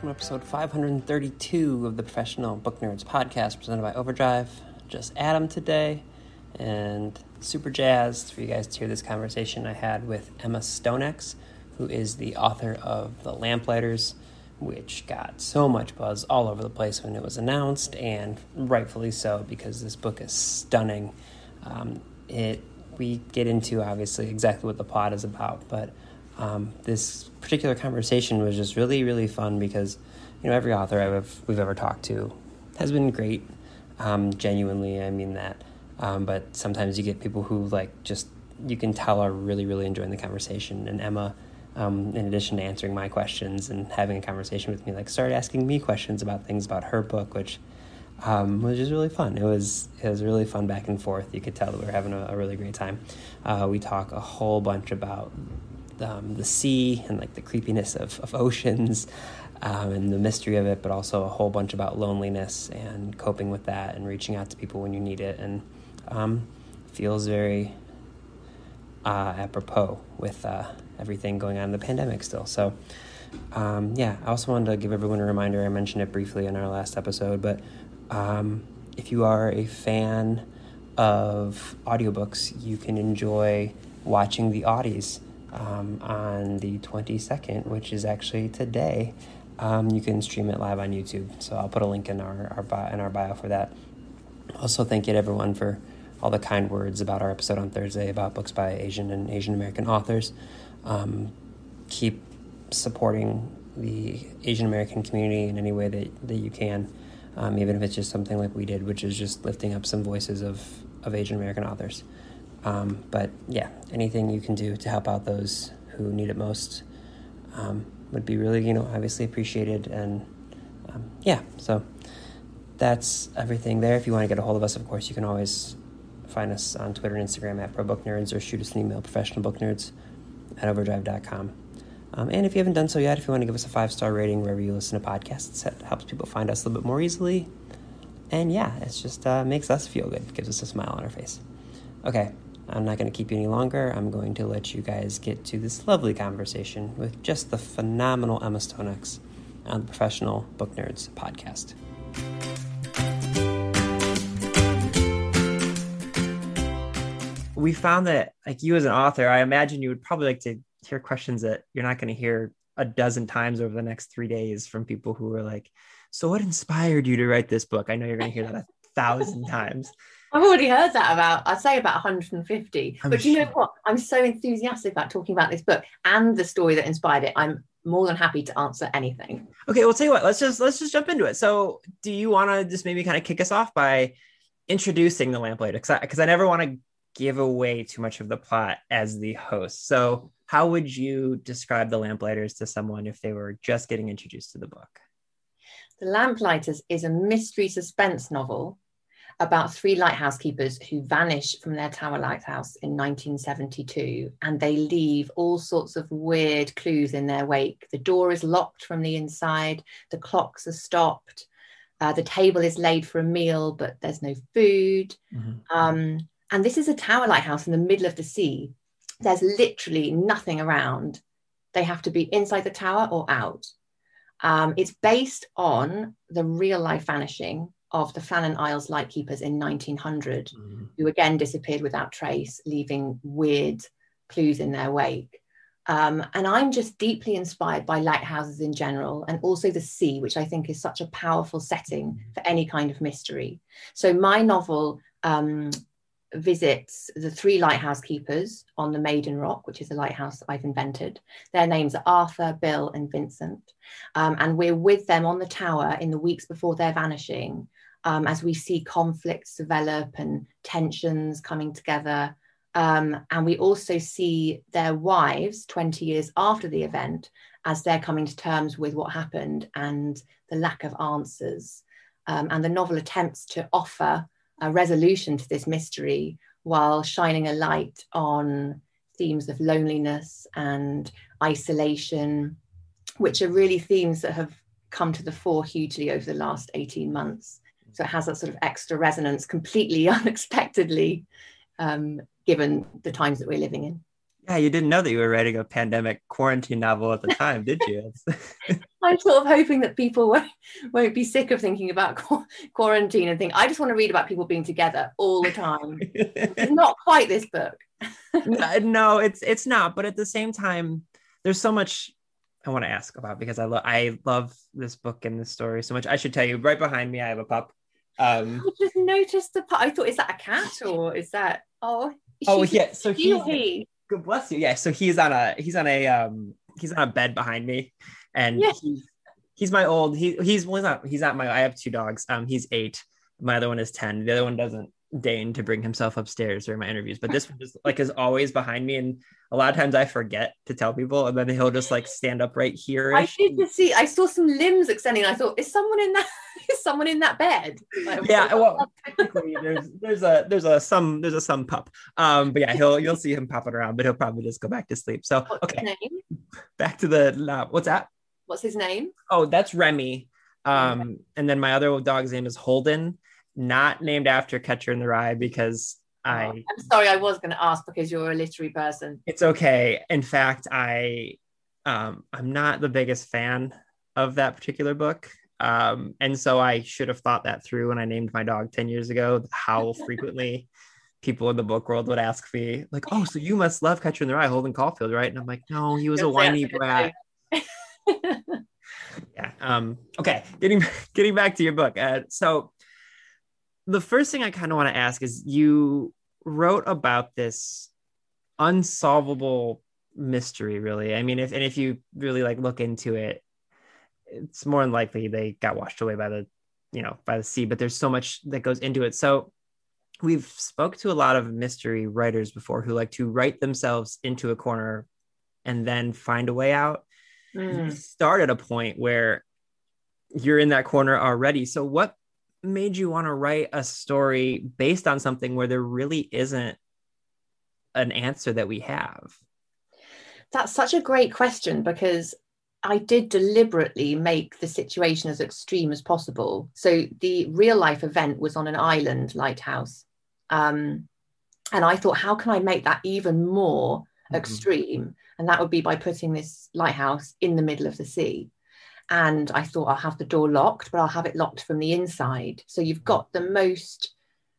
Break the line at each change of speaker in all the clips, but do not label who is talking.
welcome to episode 532 of the Professional Book Nerds podcast presented by Overdrive. Just Adam today, and super jazzed for you guys to hear this conversation I had with Emma Stonex, who is the author of The Lamplighters, which got so much buzz all over the place when it was announced, and rightfully so, because this book is stunning. We get into, obviously, exactly what the plot is about, but this particular conversation was just really, really fun because, you know, every author we've ever talked to has been great. Genuinely, I mean that. But sometimes you get people who, you can tell are really, really enjoying the conversation. And Emma, in addition to answering my questions and having a conversation with me, started asking me questions about things about her book, which was just really fun. It was really fun back and forth. You could tell that we were having a really great time. We talk a whole bunch about the sea and the creepiness of oceans and the mystery of it, but also a whole bunch about loneliness and coping with that and reaching out to people when you need it, and feels very apropos with everything going on in the pandemic still. So I also wanted to give everyone a reminder. I mentioned it briefly in our last episode, but if you are a fan of audiobooks, you can enjoy watching the Audies on the 22nd, which is actually today. You can stream it live on YouTube, so I'll put a link in our bio for that. Also, thank you to everyone for all the kind words about our episode on Thursday about books by Asian and Asian American authors. Keep supporting the Asian American community in any way that you can, even if it's just something like we did, which is just lifting up some voices of Asian American authors. But yeah, anything you can do to help out those who need it most would be really, obviously appreciated. And so that's everything there. If you want to get a hold of us, of course, you can always find us on Twitter and Instagram at ProBookNerds, or shoot us an email, professionalbooknerds@overdrive.com. And if you haven't done so yet, if you want to give us a 5-star rating wherever you listen to podcasts, that helps people find us a little bit more easily. And it's just makes us feel good, gives us a smile on our face. Okay, I'm not going to keep you any longer. I'm going to let you guys get to this lovely conversation with just the phenomenal Emma Stonex on the Professional Book Nerds podcast. We found that, you as an author, I imagine you would probably like to hear questions that you're not going to hear a dozen times over the next 3 days from people who are like, so what inspired you to write this book? I know you're going to hear that 1,000 times.
I've already heard that I'd say about 150. But you know what? I'm so enthusiastic about talking about this book and the story that inspired it. I'm more than happy to answer anything.
Okay, well, tell you what, let's just jump into it. So do you want to just maybe kind of kick us off by introducing The Lamplighter? Because I never want to give away too much of the plot as the host. So how would you describe The Lamplighters to someone if they were just getting introduced to the book?
The Lamplighters is a mystery suspense novel about 3 lighthouse keepers who vanish from their tower lighthouse in 1972, and they leave all sorts of weird clues in their wake. The door is locked from the inside, the clocks are stopped, the table is laid for a meal, but there's no food. Mm-hmm. And this is a tower lighthouse in the middle of the sea. There's literally nothing around. They have to be inside the tower or out. It's based on the real life vanishing of the Flannan Isles lightkeepers in 1900, who again disappeared without trace, leaving weird clues in their wake. And I'm just deeply inspired by lighthouses in general, and also the sea, which I think is such a powerful setting for any kind of mystery. So my novel visits the 3 lighthouse keepers on the Maiden Rock, which is a lighthouse I've invented. Their names are Arthur, Bill, and Vincent. And we're with them on the tower in the weeks before their vanishing, as we see conflicts develop and tensions coming together. And we also see their wives 20 years after the event, as they're coming to terms with what happened and the lack of answers. And the novel attempts to offer a resolution to this mystery while shining a light on themes of loneliness and isolation, which are really themes that have come to the fore hugely over the last 18 months. So it has that sort of extra resonance, completely unexpectedly, given the times that we're living in.
Yeah, you didn't know that you were writing a pandemic quarantine novel at the time, did you?
I'm sort of hoping that people won't be sick of thinking about quarantine and think, I just want to read about people being together all the time. It's not quite this book.
No, it's not. But at the same time, there's so much I want to ask about because I love this book and this story so much. I should tell you, right behind me, I have a pup.
I just noticed the pup. I thought, is that a cat or is that?
Oh yeah. So
he.
God bless you. Yeah. So he's on a bed behind me, and
Yeah.
he's my old he's not my I have two dogs. He's 8. My other one is 10. The other one doesn't deign to bring himself upstairs during my interviews, but this one just like is always behind me, and a lot of times I forget to tell people, and then he'll just like stand up right here.
I did just see. I saw some limbs extending. I thought, is someone in that? Is someone in that bed? Like,
yeah. Well, technically, there's a some pup. But yeah, you'll see him popping around, but he'll probably just go back to sleep. So
what's
okay,
his name?
back to the what's that?
What's his name?
Oh, that's Remy. And then my other dog's name is Holden, not named after Catcher in the Rye because
I'm sorry, I was going to ask because you're a literary person.
It's okay. In fact, I'm not the biggest fan of that particular book. And so I should have thought that through when I named my dog 10 years ago, how frequently people in the book world would ask me, like, oh, so you must love Catcher in the Rye, Holden Caulfield, right? And I'm like, no, he was a whiny brat. Yeah. Okay. Getting back to your book. So the first thing I kind of want to ask is you wrote about this unsolvable mystery, really. I mean, if you really like look into it, it's more than likely they got washed away by the sea, but there's so much that goes into it. So we've spoke to a lot of mystery writers before who like to write themselves into a corner and then find a way out. You start at a point where you're in that corner already. So what made you want to write a story based on something where there really isn't an answer that we have?
That's such a great question because I did deliberately make the situation as extreme as possible. So the real life event was on an island lighthouse. And I thought, how can I make that even more extreme? And that would be by putting this lighthouse in the middle of the sea. And I thought I'll have the door locked, but I'll have it locked from the inside. So you've got the most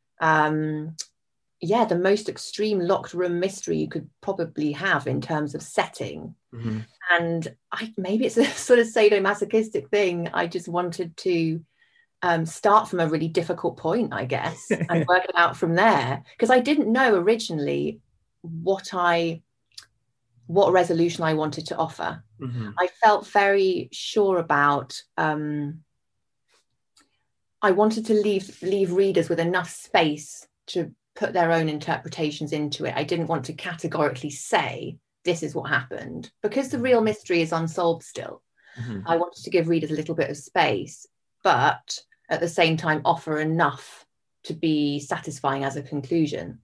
extreme locked room mystery you could probably have in terms of setting. And maybe it's a sort of sadomasochistic thing. I just wanted to start from a really difficult point, I guess, and work it out from there. Because I didn't know originally what resolution I wanted to offer. I felt very sure about I wanted to leave readers with enough space to put their own interpretations into it. I didn't want to categorically say this is what happened because the real mystery is unsolved still. I wanted to give readers a little bit of space, but at the same time offer enough to be satisfying as a conclusion.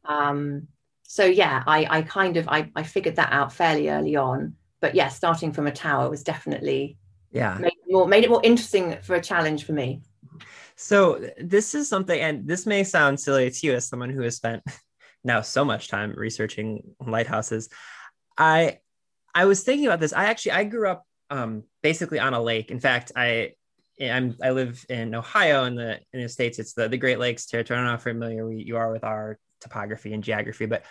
So yeah, I figured that out fairly early on. But yeah, starting from a tower was definitely made it more interesting for a challenge for me.
So this is something, and this may sound silly to you as someone who has spent now so much time researching lighthouses. I was thinking about this. I grew up basically on a lake. In fact, I live in Ohio in the States. It's the Great Lakes territory. I don't know how familiar you are with our topography and geography, but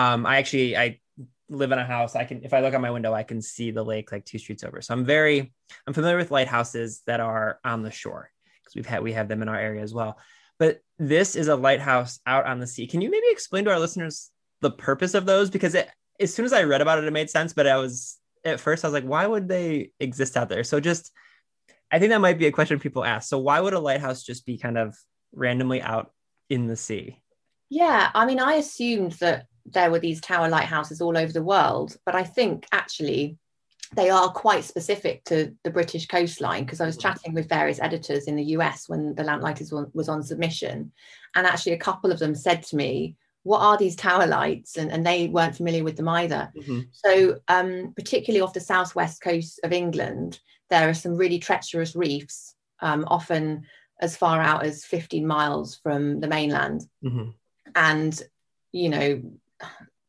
I live in a house. If I look out my window, I can see the lake like 2 streets over. So I'm familiar with lighthouses that are on the shore because we have them in our area as well. But this is a lighthouse out on the sea. Can you maybe explain to our listeners the purpose of those? Because as soon as I read about it, it made sense. But at first I was like, why would they exist out there? So I think that might be a question people ask. So why would a lighthouse just be kind of randomly out in the sea?
Yeah, I mean, I assumed that there were these tower lighthouses all over the world, but I think actually they are quite specific to the British coastline because I was chatting with various editors in the US when the Lamplighters was on submission, and actually a couple of them said to me, what are these tower lights? And they weren't familiar with them either. So particularly off the southwest coast of England, there are some really treacherous reefs, often as far out as 15 miles from the mainland. And,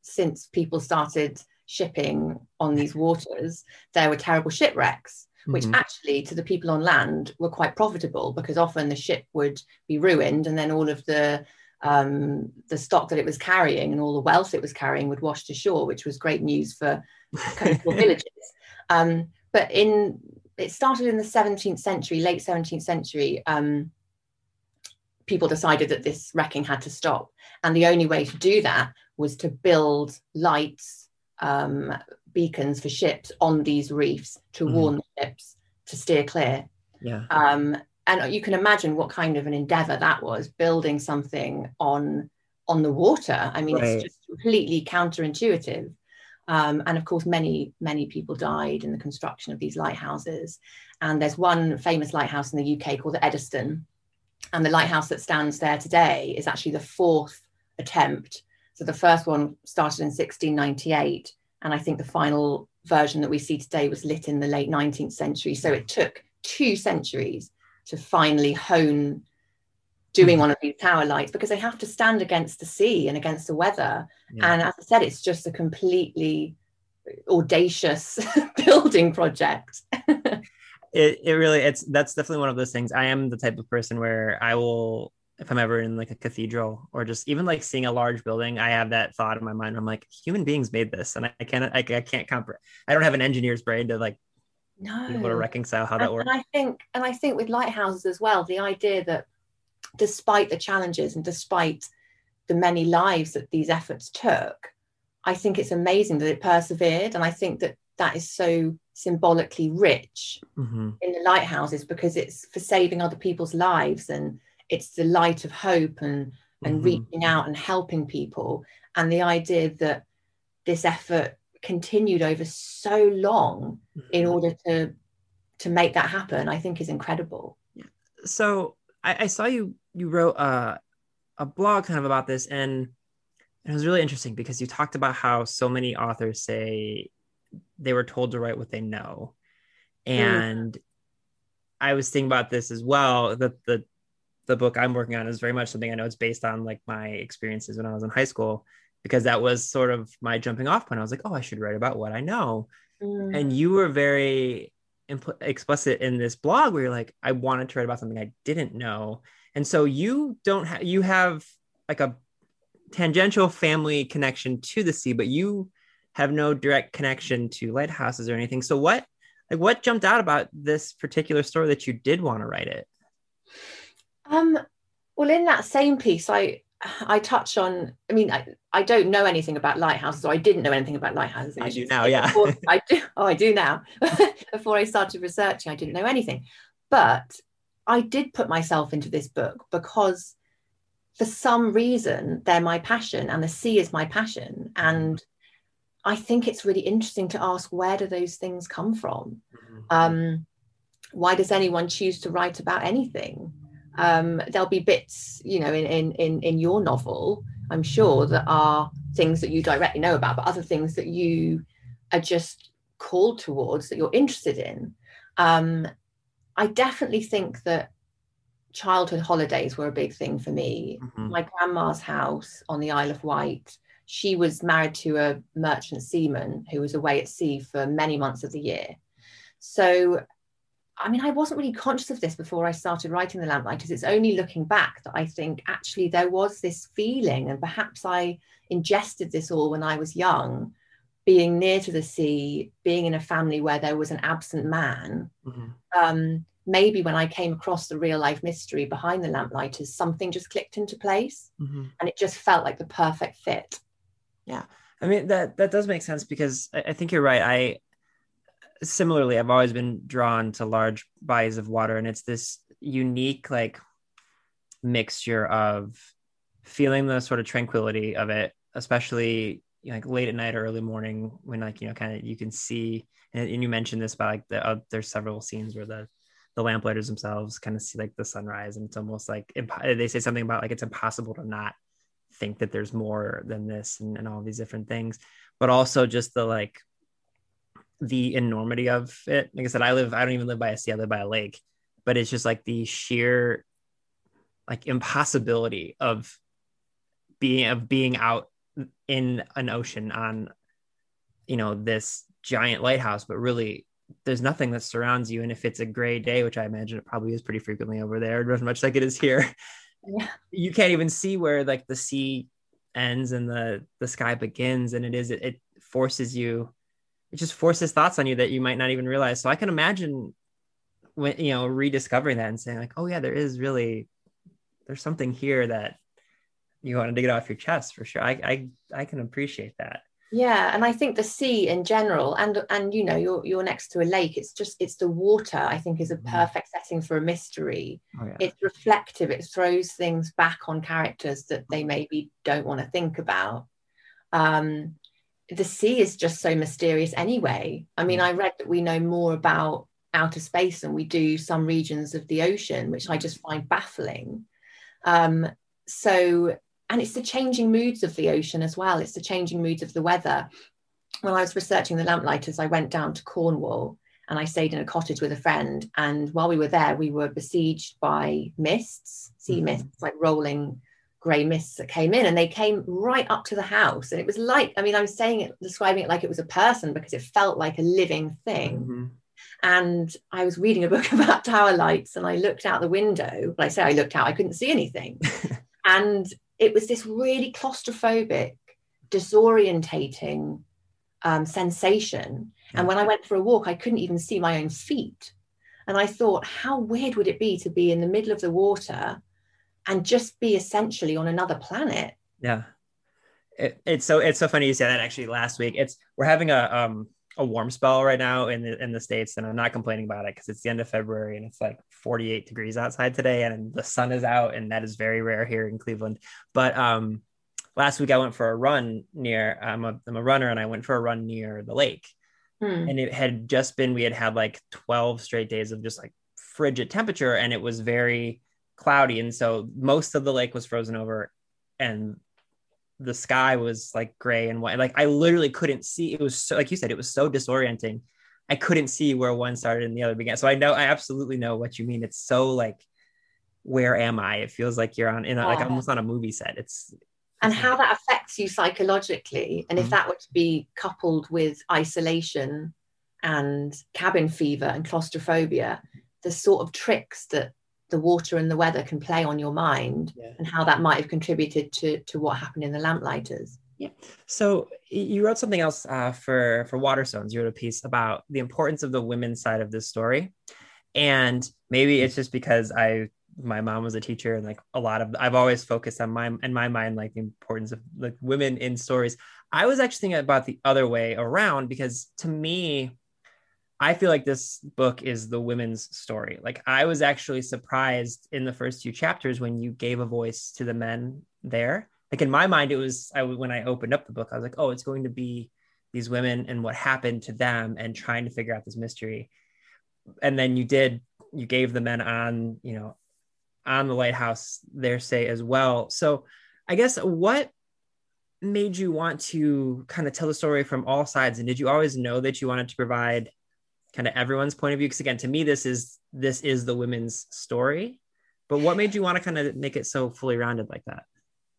since people started shipping on these waters, there were terrible shipwrecks, which actually to the people on land were quite profitable, because often the ship would be ruined and then all of the stock that it was carrying and all the wealth it was carrying would wash to shore, which was great news for coastal villages. But it started in the 17th century, late 17th century. People decided that this wrecking had to stop. And the only way to do that was to build lights, beacons for ships on these reefs to warn the ships to steer clear.
Yeah.
And you can imagine what kind of an endeavor that was, building something on the water. I mean, It's just completely counterintuitive. And of course, many people died in the construction of these lighthouses. And there's one famous lighthouse in the UK called the Eddystone. And the lighthouse that stands there today is actually the fourth attempt. So the first one started in 1698. And I think the final version that we see today was lit in the late 19th century. So it took 2 centuries to finally hone doing one of these tower lights, because they have to stand against the sea and against the weather. Yeah. And as I said, it's just a completely audacious building project.
That's definitely one of those things. I am the type of person where I will, if I'm ever in like a cathedral or just even like seeing a large building, I have that thought in my mind. I'm like, human beings made this, and I can't comprehend. I don't have an engineer's brain to like be able to reconcile how that works.
And I think with lighthouses as well, the idea that despite the challenges and despite the many lives that these efforts took, I think it's amazing that it persevered. And I think that is so symbolically rich in the lighthouses, because it's for saving other people's lives, and it's the light of hope and reaching out and helping people. And the idea that this effort continued over so long in order to make that happen, I think is incredible.
So I saw you wrote a blog kind of about this, and it was really interesting because you talked about how so many authors say they were told to write what they know. And I was thinking about this as well, that the book I'm working on is very much something I know it's based on like my experiences when I was in high school, because that was sort of my jumping off point. I was like, oh, I should write about what I know. And you were very explicit in this blog where you're like, I wanted to write about something I didn't know. And so you have like a tangential family connection to the sea, but you have no direct connection to lighthouses or anything. So what jumped out about this particular story that you did want to write it?
Well, in that same piece, I touch on, I mean, I don't know anything about lighthouses, or I didn't know anything about lighthouses.
I do now, yeah.
I do now. Before I started researching, I didn't know anything. But I did put myself into this book because for some reason, they're my passion, and the sea is my passion. And I think it's really interesting to ask, where do those things come from? Why does anyone choose to write about anything? There'll be bits, in your novel, I'm sure, that are things that you directly know about, but other things that you are just called towards, that you're interested in. I definitely think that childhood holidays were a big thing for me. My grandma's house on the Isle of Wight, she was married to a merchant seaman who was away at sea for many months of the year. So, I mean, I wasn't really conscious of this before I started writing The Lamplighters. It's only looking back that I think actually there was this feeling, and perhaps I ingested this all when I was young, being near to the sea, being in a family where there was an absent man. Maybe when I came across the real life mystery behind The Lamplighters, something just clicked into place, and it just felt like the perfect fit.
Yeah. I mean, that does make sense, because I think you're right. Similarly, I've always been drawn to large bodies of water, and it's this unique like mixture of feeling the sort of tranquility of it, especially like late at night or early morning when kind of you can see, and you mentioned this about like there's several scenes where the lamplighters themselves kind of see like the sunrise, and it's almost like they say something about like it's impossible to not think that there's more than this, and all these different things, but also just the enormity of it. Like I said, I don't even live by a sea, I live by a lake, but it's just like the sheer like impossibility of being out in an ocean on, this giant lighthouse, but really there's nothing that surrounds you. And if it's a gray day, which I imagine it probably is pretty frequently over there, as much like it is here,
Yeah.
you can't even see where like the sea ends and the sky begins. And it forces you, it just forces thoughts on you that you might not even realize. So I can imagine when, rediscovering that and saying like, oh yeah, there's something here that you wanted to get off your chest for sure. I can appreciate that.
Yeah, and I think the sea in general, and you're next to a lake. It's the water. I think is a perfect setting for a mystery.
Oh, yeah.
It's reflective. It throws things back on characters that they maybe don't want to think about. The sea is just so mysterious anyway. I mean, I read that we know more about outer space than we do some regions of the ocean, which I just find baffling. And it's the changing moods of the ocean as well. It's the changing moods of the weather. When I was researching the Lamplighters, I went down to Cornwall and I stayed in a cottage with a friend. And while we were there, we were besieged by mists, sea mists, like rolling grey mists that came in, and they came right up to the house. And it was like, I mean, I was describing it like it was a person because it felt like a living thing. And I was reading a book about tower lights and I looked out the window. When I say I looked out, I couldn't see anything. And it was this really claustrophobic, disorientating sensation. And when I went for a walk, I couldn't even see my own feet. And I thought, how weird would it be to be in the middle of the water and just be essentially on another planet?
Yeah. It's so funny you say that. Actually, last week we're having a warm spell right now in the States, and I'm not complaining about it because it's the end of February and it's like 48 degrees outside today and the sun is out, and that is very rare here in Cleveland. But last week I went for a run near, I'm a runner, and I went for a run near the lake. And it had just been, we had like 12 straight days of just like frigid temperature, and it was very cloudy. And so most of the lake was frozen over and the sky was like gray and white. Like I literally couldn't see. It was so, like you said, it was so disorienting. I couldn't see where one started and the other began. So I absolutely know what you mean. It's so like, where am I? It feels like you're like almost on a movie set.
And how that affects you psychologically. And if that were to be coupled with isolation and cabin fever and claustrophobia, the sort of tricks that the water and the weather can play on your mind, and how that might have contributed to what happened in the Lamplighters.
Yeah. So you wrote something else for Waterstones. You wrote a piece about the importance of the women's side of this story. And maybe it's just because my mom was a teacher, and like I've always focused on in my mind, like the importance of like women in stories. I was actually thinking about the other way around, because to me, I feel like this book is the women's story. Like I was actually surprised in the first few chapters when you gave a voice to the men there. Like in my mind, when I opened up the book, I was like, oh, it's going to be these women and what happened to them and trying to figure out this mystery. And then you gave the men on the lighthouse their say as well. So I guess what made you want to kind of tell the story from all sides? And did you always know that you wanted to provide kind of everyone's point of view? Because again, to me, this is the women's story, but what made you want to kind of make it so fully rounded like that?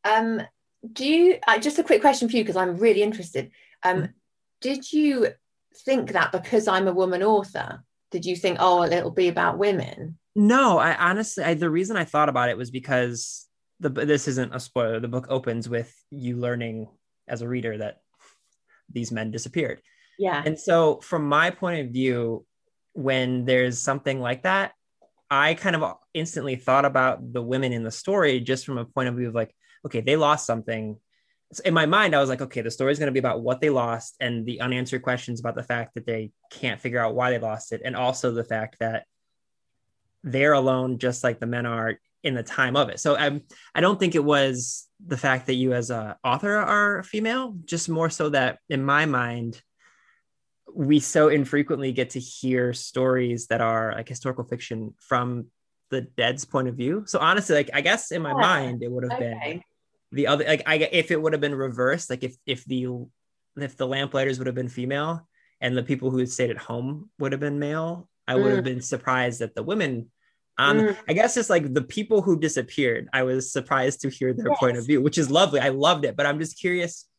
Just a quick question for you, because I'm really interested. Did you think that because I'm a woman author, did you think, oh, it'll be about women?
No, I honestly, the reason I thought about it was because this isn't a spoiler. The book opens with you learning as a reader that these men disappeared.
Yeah.
And so from my point of view, when there's something like that, I kind of instantly thought about the women in the story just from a point of view of like, okay, they lost something. So in my mind, I was like, okay, the story is going to be about what they lost and the unanswered questions about the fact that they can't figure out why they lost it. And also the fact that they're alone, just like the men are in the time of it. So I don't think it was the fact that you as an author are female, just more so that in my mind, we so infrequently get to hear stories that are like historical fiction from the dead's point of view. So honestly, like, I guess in my mind, it would have been the other, like, if it would have been reversed, like if the Lamplighters would have been female and the people who had stayed at home would have been male, I would have been surprised that the women I guess it's like the people who disappeared, I was surprised to hear their point of view, which is lovely. I loved it, but I'm just curious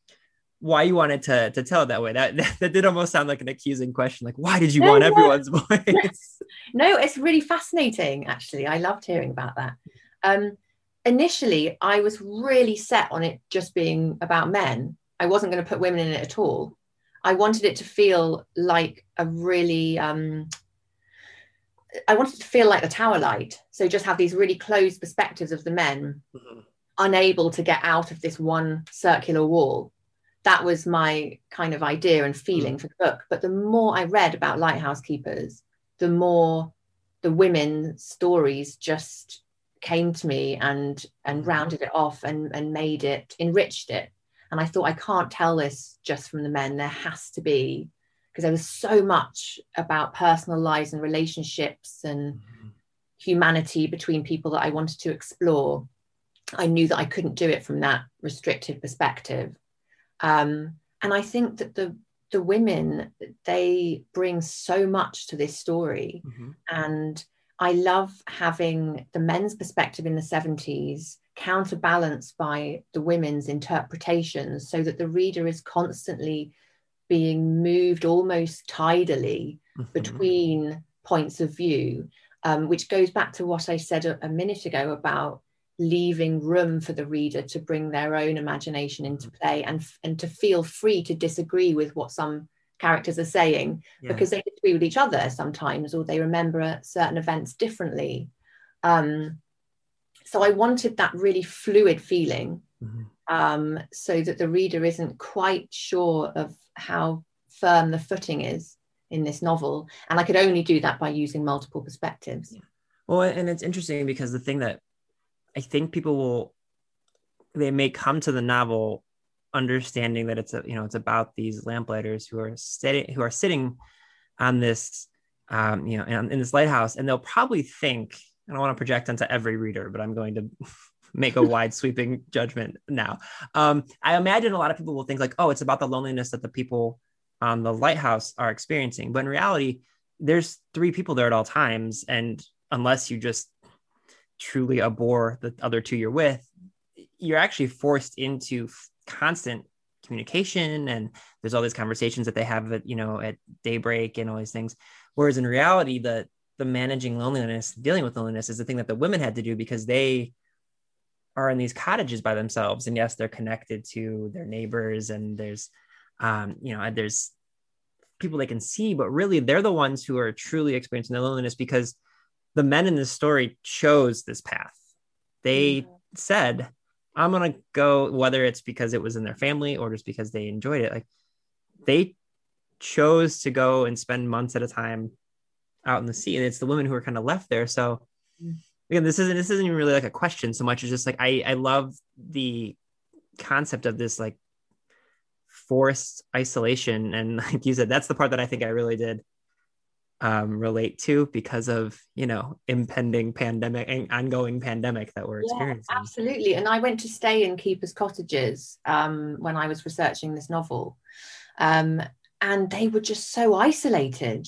why you wanted to tell it that way. That did almost sound like an accusing question. Like, why did you
No,
want
no.
everyone's voice?
No, it's really fascinating, actually. I loved hearing about that. Initially, I was really set on it just being about men. I wasn't going to put women in it at all. I wanted it to feel like a really, I wanted to feel like the Tower Light. So just have these really closed perspectives of the men, unable to get out of this one circular wall. That was my kind of idea and feeling for the book. But the more I read about lighthouse keepers, the more the women's stories just came to me and rounded it off and enriched it. And I thought, I can't tell this just from the men. There has to be, because there was so much about personal lives and relationships and humanity between people that I wanted to explore. I knew that I couldn't do it from that restricted perspective. And I think that the women, they bring so much to this story. And I love having the men's perspective in the 70s counterbalanced by the women's interpretations, so that the reader is constantly being moved almost tidally between points of view, which goes back to what I said a minute ago about leaving room for the reader to bring their own imagination into play and to feel free to disagree with what some characters are saying, because they disagree with each other sometimes, or they remember certain events differently. So I wanted that really fluid feeling, so that the reader isn't quite sure of how firm the footing is in this novel. And I could only do that by using multiple perspectives.
Well, and it's interesting because the thing that I think they may come to the novel understanding that it's it's about these lamplighters who are sitting on this, in this lighthouse, and they'll probably think, I don't want to project onto every reader, but I'm going to make a wide sweeping judgment now. I imagine a lot of people will think like, oh, it's about the loneliness that the people on the lighthouse are experiencing. But in reality, there's 3 people there at all times. And unless you just truly abhor the other 2 you're with, you're actually forced into constant communication. And there's all these conversations that they have at daybreak and all these things. Whereas in reality, the managing loneliness, dealing with loneliness is the thing that the women had to do, because they are in these cottages by themselves. And yes, they're connected to their neighbors, and there's, there's people they can see, but really they're the ones who are truly experiencing the loneliness, because the men in this story chose this path. They said, I'm going to go, whether it's because it was in their family or just because they enjoyed it. Like, they chose to go and spend months at a time out in the sea, and it's the women who are kind of left there. So again, this isn't even really like a question so much as just like, I love the concept of this like forced isolation. And like you said, that's the part that I think I really did relate to, because of impending pandemic and ongoing pandemic that we're experiencing.
Absolutely. And I went to stay in keepers' cottages when I was researching this novel, and they were just so isolated.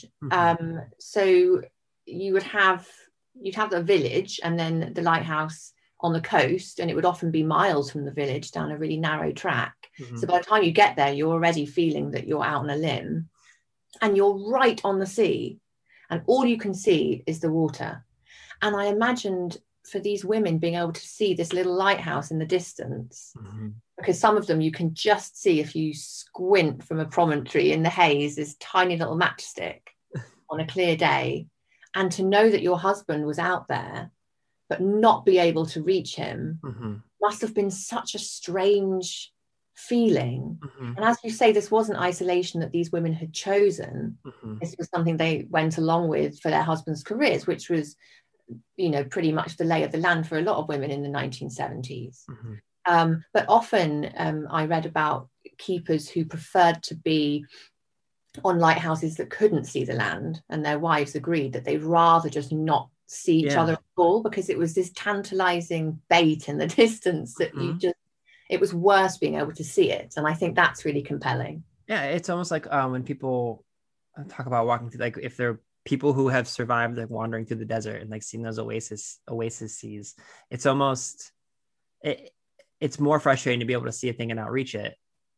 So you'd have the village and then the lighthouse on the coast, and it would often be miles from the village down a really narrow track. So by the time you get there, you're already feeling that you're out on a limb, and you're right on the sea, and all you can see is the water. And I imagined for these women being able to see this little lighthouse in the distance, because some of them you can just see, if you squint from a promontory in the haze, this tiny little matchstick on a clear day. And to know that your husband was out there but not be able to reach him must have been such a strange feeling. And as you say, this wasn't isolation that these women had chosen. This was something they went along with for their husbands' careers, which was pretty much the lay of the land for a lot of women in the 1970s. But often I read about keepers who preferred to be on lighthouses that couldn't see the land, and their wives agreed that they'd rather just not see each other at all, because it was this tantalizing bait in the distance that it was worse being able to see it. And I think that's really compelling.
Yeah, it's almost like when people talk about walking through, like if they're people who have survived like wandering through the desert and like seeing those oasis seas, it's almost it's more frustrating to be able to see a thing and not reach it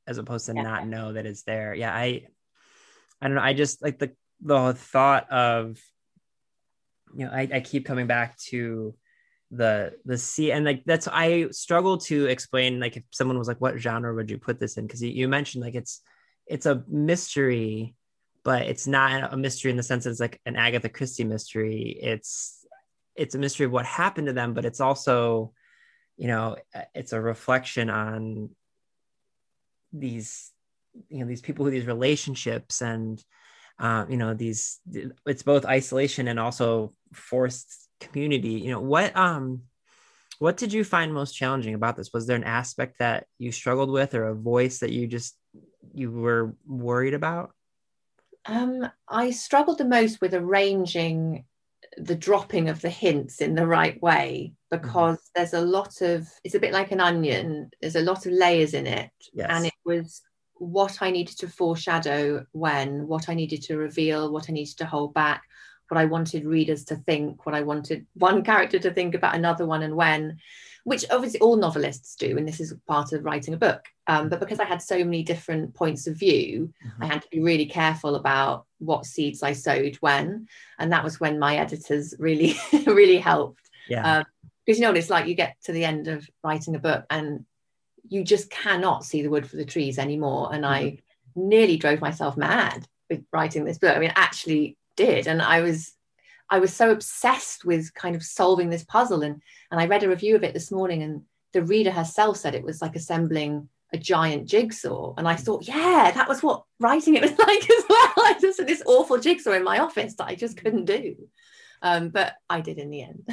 as opposed to
Yeah.
not know that it's there. Yeah, I don't know. I just like the thought of, I keep coming back to the sea, and like that's, I struggle to explain, like if someone was like, what genre would you put this in? Because you mentioned like it's a mystery, but it's not a mystery in the sense that it's like an Agatha Christie mystery. It's a mystery of what happened to them, but it's also, it's a reflection on these, these people, these relationships, and these, it's both isolation and also forced community. What did you find most challenging about this? Was there an aspect that you struggled with, or a voice that you were worried about?
I struggled the most with arranging the dropping of the hints in the right way, because there's a lot of, it's a bit like an onion, there's a lot of layers in it.
Yes.
And it was what I needed to foreshadow when, what I needed to reveal, what I needed to hold back, what I wanted readers to think, what I wanted one character to think about another one, and when, which obviously all novelists do, and this is part of writing a book. But because I had so many different points of view, I had to be really careful about what seeds I sowed when. And that was when my editors really, really helped.
Yeah.
Because what it's like, you get to the end of writing a book and you just cannot see the wood for the trees anymore. And I nearly drove myself mad with writing this book. I mean, actually did. And I was so obsessed with kind of solving this puzzle. And I read a review of it this morning, and the reader herself said it was like assembling a giant jigsaw. And I thought, yeah, that was what writing it was like as well. I just had this awful jigsaw in my office that I just couldn't do. But I did in the end.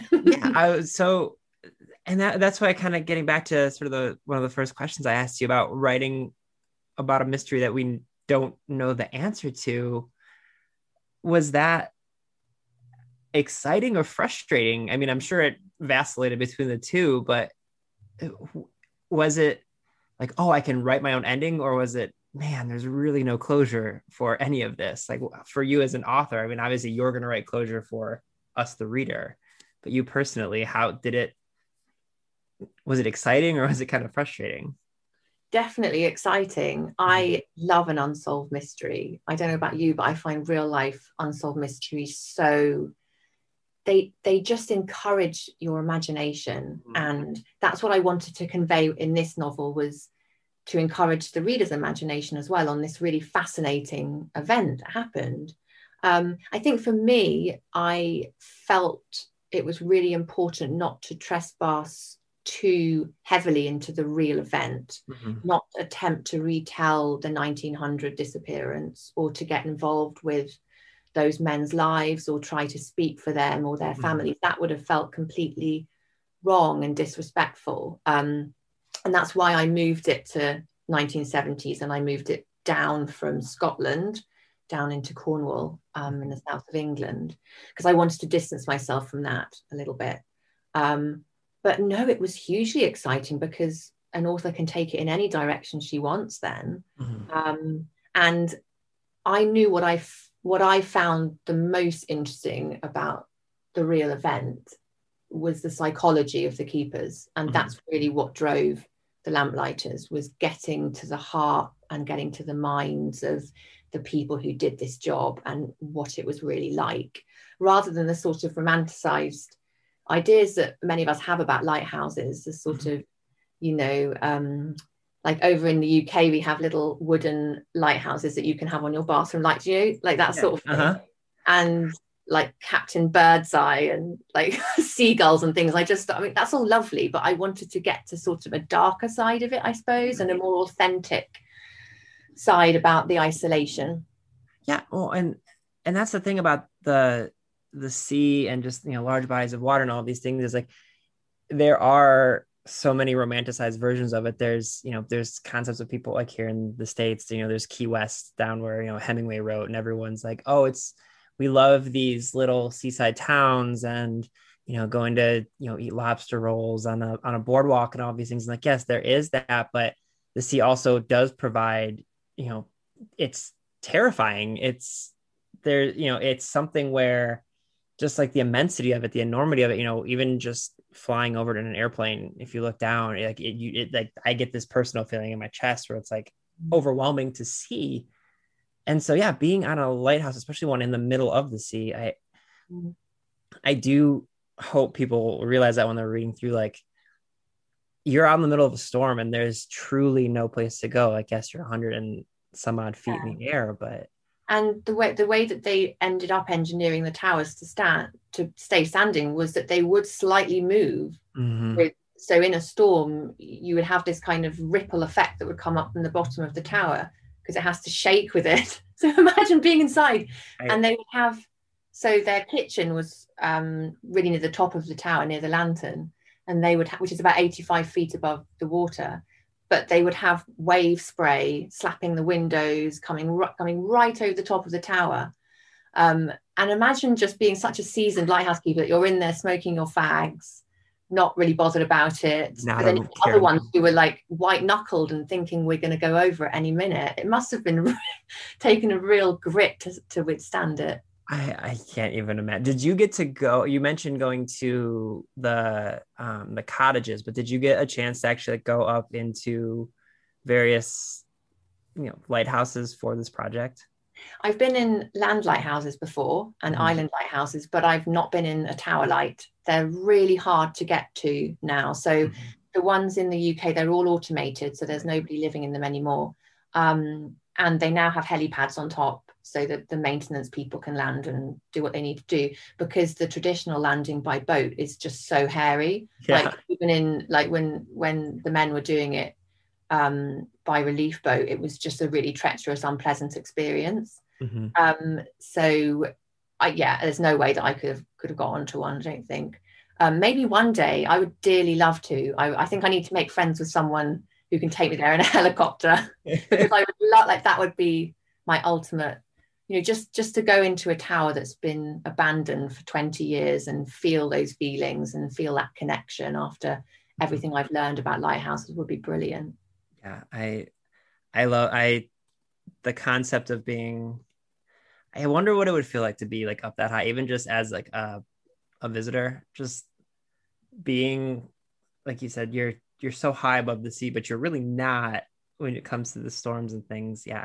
And that's why, kind of getting back to sort of one of the first questions I asked you about writing about a mystery that we don't know the answer to, was that exciting or frustrating? I mean, I'm sure it vacillated between the two, but was it like, oh, I can write my own ending? Or was it, man, there's really no closure for any of this? Like, for you as an author, I mean, obviously you're going to write closure for us, the reader, but you personally, was it exciting, or was it kind of frustrating?
Definitely exciting. I love an unsolved mystery. I don't know about you, but I find real life unsolved mysteries so they just encourage your imagination. And that's what I wanted to convey in this novel, was to encourage the reader's imagination as well on this really fascinating event that happened. I think for me, I felt it was really important not to trespass too heavily into the real event, not attempt to retell the 1900 disappearance, or to get involved with those men's lives or try to speak for them or their families. That would have felt completely wrong and disrespectful. And that's why I moved it to 1970s, and I moved it down from Scotland down into Cornwall, in the south of England, because I wanted to distance myself from that a little bit. But no, it was hugely exciting, because an author can take it in any direction she wants then. And I knew what I found the most interesting about the real event was the psychology of the keepers. And that's really what drove the Lamplighters, was getting to the heart and getting to the minds of the people who did this job and what it was really like, rather than the sort of romanticized ideas that many of us have about lighthouses, the sort of, like over in the UK, we have little wooden lighthouses that you can have on your bathroom light, like that sort of thing. And like Captain Birdseye and like seagulls and things. I mean, that's all lovely, but I wanted to get to sort of a darker side of it, I suppose, and a more authentic side about the isolation.
Yeah, well, and that's the thing about the sea and just, large bodies of water and all these things, is like there are so many romanticized versions of it. There's concepts of people like here in the States, there's Key West down where, Hemingway wrote, and everyone's like, oh, we love these little seaside towns, and, going to, eat lobster rolls on a boardwalk and all these things. And like, yes, there is that, but the sea also does provide, it's terrifying. It's there, it's something where, just like the immensity of it, the enormity of it, even just flying over it in an airplane, if you look down, like I get this personal feeling in my chest where it's like, overwhelming to see. And so, yeah, being on a lighthouse, especially one in the middle of the sea, I do hope people realize that when they're reading through, like, you're out in the middle of a storm and there's truly no place to go. I guess you're 100 and some odd feet in the air, but.
And the way that they ended up engineering the towers to stay standing was that they would slightly move. So in a storm, you would have this kind of ripple effect that would come up from the bottom of the tower because it has to shake with it. So imagine being inside. And they would have, so their kitchen was really near the top of the tower, near the lantern, and they would which is about 85 feet above the water. But they would have wave spray slapping the windows, coming right over the top of the tower. And imagine just being such a seasoned lighthouse keeper that you're in there smoking your fags, not really bothered about it. But then other ones who were like white knuckled and thinking we're going to go over at any minute. It must have been taken a real grit to withstand it.
I can't even imagine. Did you get to go? You mentioned going to the cottages, but did you get a chance to actually go up into various, lighthouses for this project?
I've been in land lighthouses before and island lighthouses, but I've not been in a tower light. They're really hard to get to now. So the ones in the UK, they're all automated, so there's nobody living in them anymore. And they now have helipads on top so that the maintenance people can land and do what they need to do, because the traditional landing by boat is just so hairy. Like even in when the men were doing it by relief boat, it was just a really treacherous, unpleasant experience. So there's no way that I could have got onto one, I don't think. Maybe one day. I would dearly love to. I think I need to make friends with someone who can take me there in a helicopter, because I would love, like, that would be my ultimate, just to go into a tower that's been abandoned for 20 years and feel those feelings and feel that connection after everything I've learned about lighthouses would be brilliant.
Yeah, I love the concept of being. I wonder what it would feel like to be like up that high, even just as like a visitor, just being, like you said, you're so high above the sea, but you're really not when it comes to the storms and things. Yeah,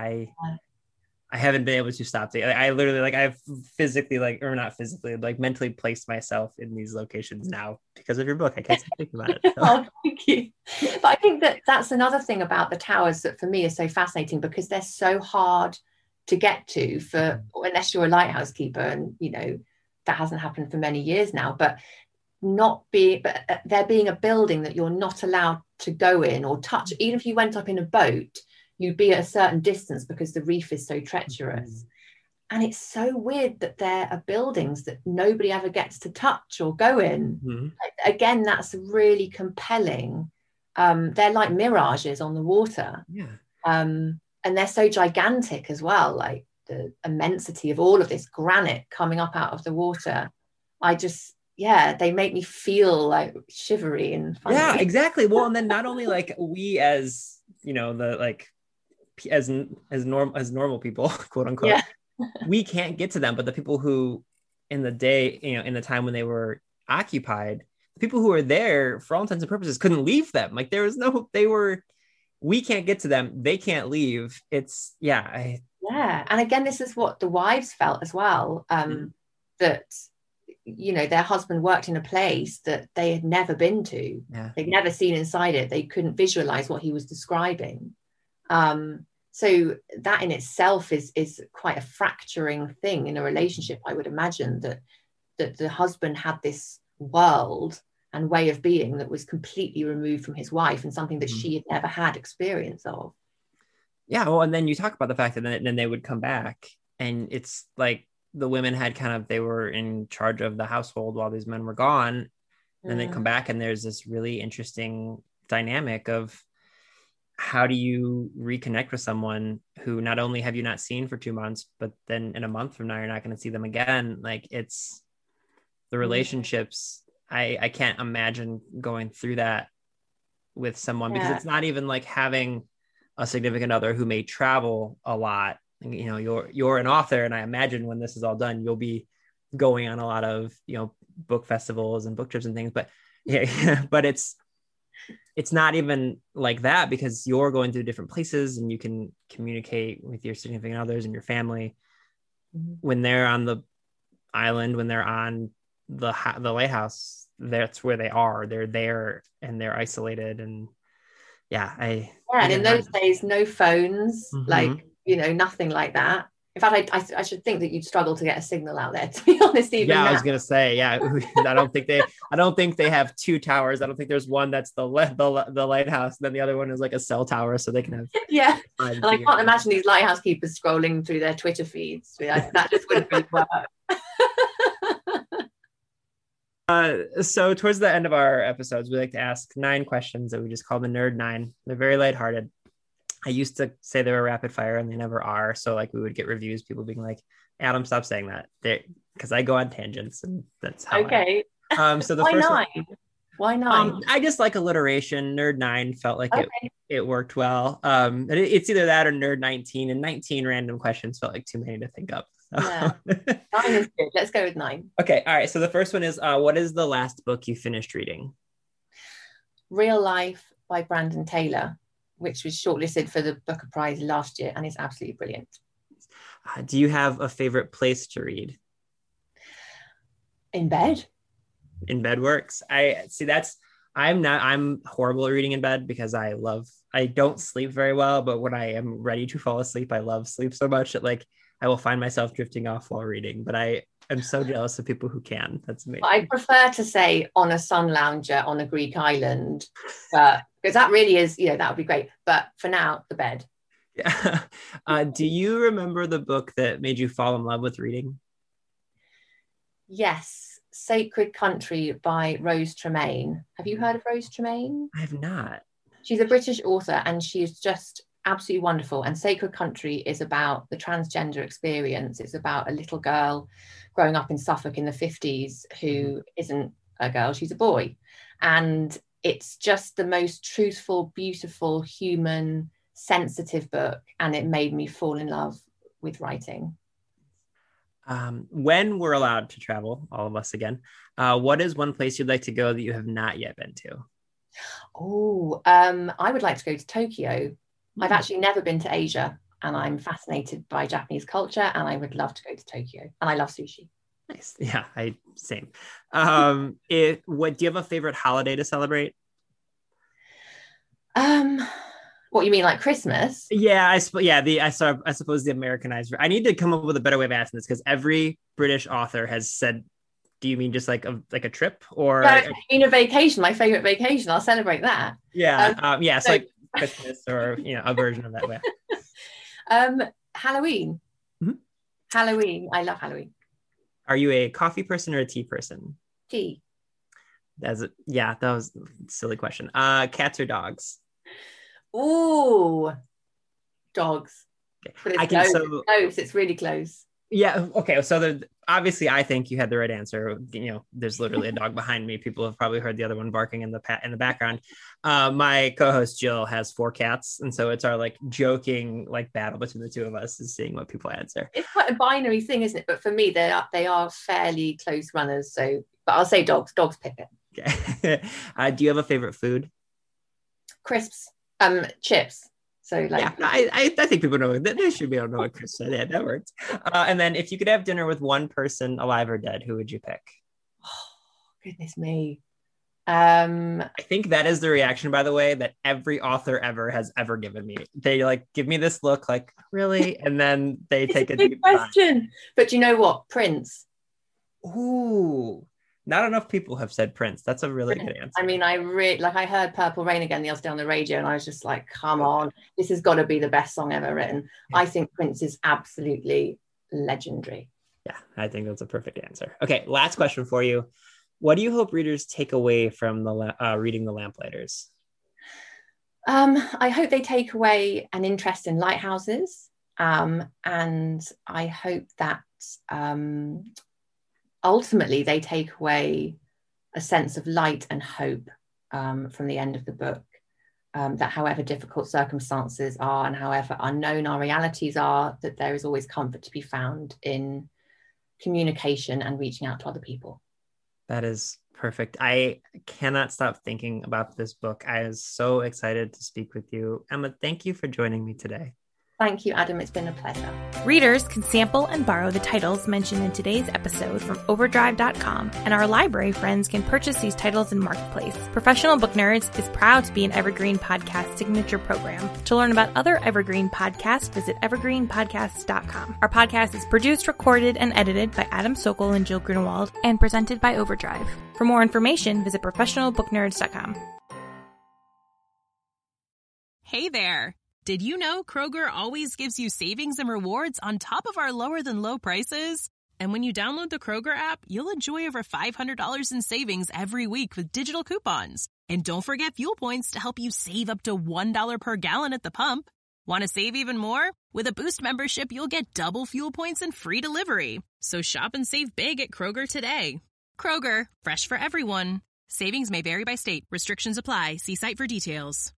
I haven't been able to stop it. I literally, like, I've physically, like, or not physically, like, mentally placed myself in these locations now because of your book. I can't think about it. So.
Oh, thank you. But I think that's another thing about the towers that for me is so fascinating, because they're so hard to get to unless you're a lighthouse keeper, and that hasn't happened for many years now. But there being a building that you're not allowed to go in or touch, even if you went up in a boat, you'd be at a certain distance because the reef is so treacherous. And it's so weird that there are buildings that nobody ever gets to touch or go in. Again, that's really compelling. They're like mirages on the water. And they're so gigantic as well, like the immensity of all of this granite coming up out of the water. They make me feel like shivery and funny.
Yeah, exactly. Well, and then not only like we as, the like as normal people, quote unquote, we can't get to them, but the people who in the day, in the time when they were occupied, the people who were there for all intents and purposes couldn't leave them. Like we can't get to them. They can't leave. It's And
again, this is what the wives felt as well. That, their husband worked in a place that they had never been to. They'd never seen inside it. They couldn't visualize what he was describing. So that in itself is quite a fracturing thing in a relationship. I would imagine that the husband had this world and way of being that was completely removed from his wife, and something that she had never had experience of.
Yeah, well, and then you talk about the fact that then they would come back, and it's like the women had they were in charge of the household while these men were gone, and they come back, and there's this really interesting dynamic of how do you reconnect with someone who not only have you not seen for 2 months, but then in a month from now, you're not going to see them again. Like, it's the relationships. I can't imagine going through that with someone, because it's not even like having a significant other who may travel a lot. You're an author, and I imagine when this is all done, you'll be going on a lot of, book festivals and book trips and things, but but it's not even like that because you're going through different places and you can communicate with your significant others and your family when they're on the island, when they're on the lighthouse. That's where they are. They're there and they're isolated. And
and in those days, no phones,
Mhm.
nothing like that. In fact, I should think that you'd struggle to get a signal out there, to be honest. Even now.
I was gonna say, I don't think they have two towers. I don't think there's one that's the lighthouse, and then the other one is like a cell tower, so they can have.
Yeah, and I can't imagine these lighthouse keepers scrolling through their Twitter feeds. That just wouldn't really work.
So towards the end of our episodes, we like to ask 9 questions that we just call the Nerd 9. They're very lighthearted. I used to say they were rapid fire and they never are. So like we would get reviews, people being like, Adam, stop saying that. Because I go on tangents and that's how
okay.
So the
Why
first
9? Why 9?
I just like alliteration. Nerd 9 felt like it worked well. It's either that or Nerd 19, and 19 random questions felt like too many to think up. So.
Yeah. 9 is good. Let's go with 9.
Okay. All right. So the first one is, what is the last book you finished reading?
Real Life by Brandon Taylor, which was shortlisted for the Booker Prize last year, and it's absolutely brilliant.
Do you have a favorite place to read?
In bed.
In bed works. I'm horrible at reading in bed because I don't sleep very well, but when I am ready to fall asleep, I love sleep so much that like I will find myself drifting off while reading, but I am so jealous of people who can. That's amazing.
I prefer to say on a sun lounger on a Greek island, because that really is, that would be great. But for now, the bed.
Yeah. Do you remember the book that made you fall in love with reading?
Yes. Sacred Country by Rose Tremaine. Have you heard of Rose Tremaine?
I have not.
She's a British author and she's just absolutely wonderful. And Sacred Country is about the transgender experience. It's about a little girl growing up in Suffolk in the 50s who isn't a girl, she's a boy. And it's just the most truthful, beautiful, human, sensitive book. And it made me fall in love with writing.
When we're allowed to travel, all of us again, what is one place you'd like to go that you have not yet been to?
I would like to go to Tokyo. I've actually never been to Asia, and I'm fascinated by Japanese culture, and I would love to go to Tokyo. And I love sushi.
Nice. Yeah, same. Do you have a favorite holiday to celebrate?
What you mean, like Christmas?
Yeah, I suppose the Americanized. I need to come up with a better way of asking this because every British author has said, do you mean just like a trip or
a vacation? My favorite vacation. I'll celebrate that.
Yeah. It's like Christmas or a version of that way.
Halloween.
Mm-hmm.
Halloween. I love Halloween.
Are you a coffee person or a tea person?
Tea.
That was a silly question. Cats or dogs?
Ooh, dogs.
Okay.
But it's close. It's really close.
Yeah. Okay. So obviously, I think you had the right answer. There's literally a dog behind me. People have probably heard the other one barking in the background. My co-host Jill has 4 cats, and so it's our like joking like battle between the two of us is seeing what people answer.
It's quite a binary thing, isn't it? But for me, they are fairly close runners. So, but I'll say dogs. Dogs pick it.
Okay. Do you have a favorite food?
Crisps. Chips. So like,
I think people know that they should be able to know what Chris said. Yeah, that worked. And then if you could have dinner with one person, alive or dead, who would you pick?
Oh, goodness me.
I think that is the reaction, by the way, that every author ever has ever given me. They like give me this look like, really? And then they take a deep
question. Time. But you know what? Prince.
Ooh. Not enough people have said Prince. That's a really good answer.
I mean, I heard Purple Rain again the other day on the radio, and I was just like, come on, this has got to be the best song ever written. Yeah. I think Prince is absolutely legendary.
Yeah, I think that's a perfect answer. Okay, last question for you. What do you hope readers take away from reading The Lamplighters?
I hope they take away an interest in lighthouses, and I hope that ultimately they take away a sense of light and hope from the end of the book, that however difficult circumstances are and however unknown our realities are, that there is always comfort to be found in communication and reaching out to other people.
That is perfect. I cannot stop thinking about this book. I was so excited to speak with you. Emma, thank you for joining me today.
Thank you, Adam. It's been a pleasure.
Readers can sample and borrow the titles mentioned in today's episode from Overdrive.com, and our library friends can purchase these titles in Marketplace. Professional Book Nerds is proud to be an Evergreen Podcast signature program. To learn about other Evergreen podcasts, visit evergreenpodcasts.com. Our podcast is produced, recorded, and edited by Adam Sokol and Jill Grunewald, and presented by Overdrive. For more information, visit professionalbooknerds.com.
Hey there! Did you know Kroger always gives you savings and rewards on top of our lower-than-low prices? And when you download the Kroger app, you'll enjoy over $500 in savings every week with digital coupons. And don't forget fuel points to help you save up to $1 per gallon at the pump. Want to save even more? With a Boost membership, you'll get double fuel points and free delivery. So shop and save big at Kroger today. Kroger, fresh for everyone. Savings may vary by state. Restrictions apply. See site for details.